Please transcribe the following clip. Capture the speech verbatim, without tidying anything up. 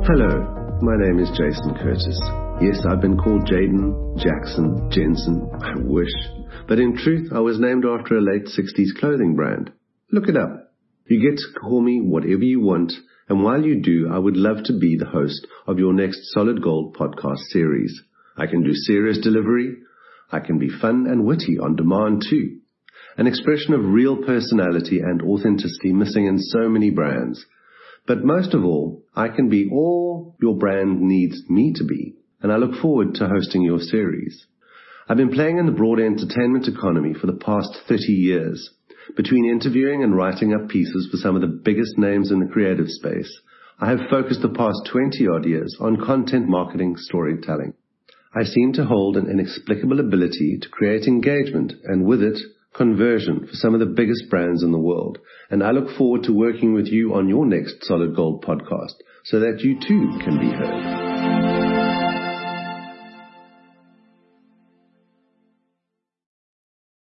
Hello, my name is Jason Curtis. Yes, I've been called Jaden, Jackson, Jensen, I wish. But in truth, I was named after a late sixties clothing brand. Look it up. You get to call me whatever you want, and while you do, I would love to be the host of your next Solid Gold podcast series. I can do serious delivery. I can be fun and witty on demand too. An expression of real personality and authenticity missing in so many brands. But most of all, I can be all your brand needs me to be, and I look forward to hosting your series. I've been playing in the broader entertainment economy for the past thirty years. Between interviewing and writing up pieces for some of the biggest names in the creative space, I have focused the past twenty-odd years on content marketing storytelling. I seem to hold an inexplicable ability to create engagement and with it, conversion for some of the biggest brands in the world, and I look forward to working with you on your next Solid Gold podcast so that you too can be heard.